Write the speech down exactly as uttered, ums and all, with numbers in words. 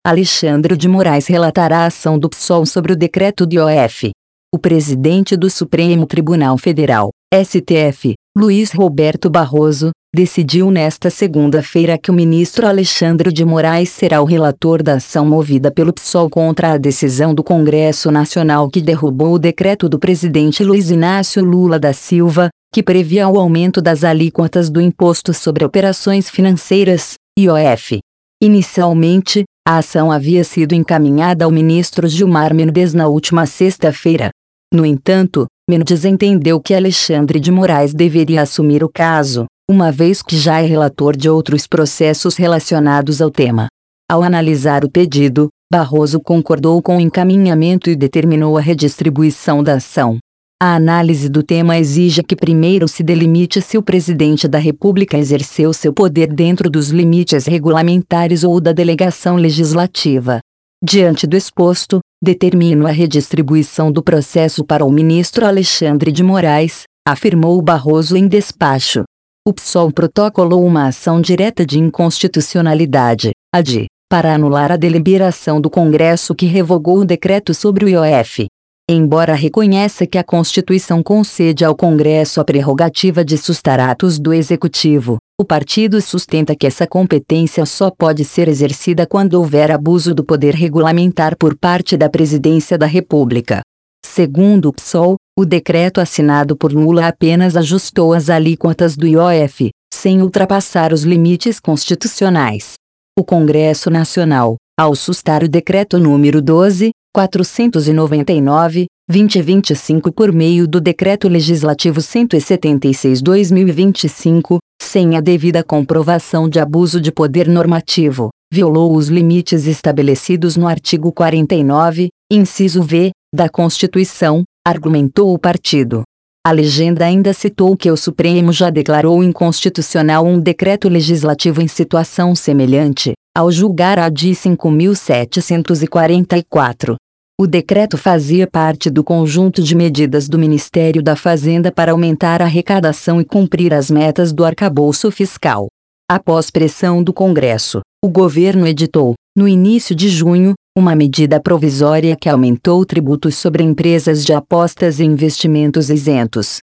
Alexandre de Moraes relatará a ação do P SOL sobre o decreto do I O F. O presidente do Supremo Tribunal Federal, S T F, Luiz Roberto Barroso, decidiu nesta segunda-feira que o ministro Alexandre de Moraes será o relator da ação movida pelo P SOL contra a decisão do Congresso Nacional que derrubou o decreto do presidente Luiz Inácio Lula da Silva, que previa o aumento das alíquotas do Imposto sobre Operações Financeiras, I O F. Inicialmente, a ação havia sido encaminhada ao ministro Gilmar Mendes na última sexta-feira. No entanto, Mendes entendeu que Alexandre de Moraes deveria assumir o caso, uma vez que já é relator de outros processos relacionados ao tema. Ao analisar o pedido, Barroso concordou com o encaminhamento e determinou a redistribuição da ação. A análise do tema exige que primeiro se delimite se o presidente da República exerceu seu poder dentro dos limites regulamentares ou da delegação legislativa. Diante do exposto, determino a redistribuição do processo para o ministro Alexandre de Moraes, afirmou Barroso em despacho. O P SOL protocolou uma ação direta de inconstitucionalidade, A D, para anular a deliberação do Congresso que revogou o decreto sobre o I O F. Embora reconheça que a Constituição concede ao Congresso a prerrogativa de sustar atos do Executivo, o partido sustenta que essa competência só pode ser exercida quando houver abuso do poder regulamentar por parte da Presidência da República. Segundo o P SOL, o decreto assinado por Lula apenas ajustou as alíquotas do I O F, sem ultrapassar os limites constitucionais. O Congresso Nacional, ao sustar o decreto número doze mil quatrocentos e noventa e nove, vinte e vinte e cinco por meio do Decreto Legislativo cento e setenta e seis barra dois mil e vinte e cinco, sem a devida comprovação de abuso de poder normativo, violou os limites estabelecidos no artigo quarenta e nove, inciso V, da Constituição, argumentou o partido. A legenda ainda citou que o Supremo já declarou inconstitucional um decreto legislativo em situação semelhante, ao julgar a D cinco mil setecentos e quarenta e quatro. O decreto fazia parte do conjunto de medidas do Ministério da Fazenda para aumentar a arrecadação e cumprir as metas do arcabouço fiscal. Após pressão do Congresso, o governo editou, no início de junho, uma medida provisória que aumentou tributos sobre empresas de apostas e investimentos isentos,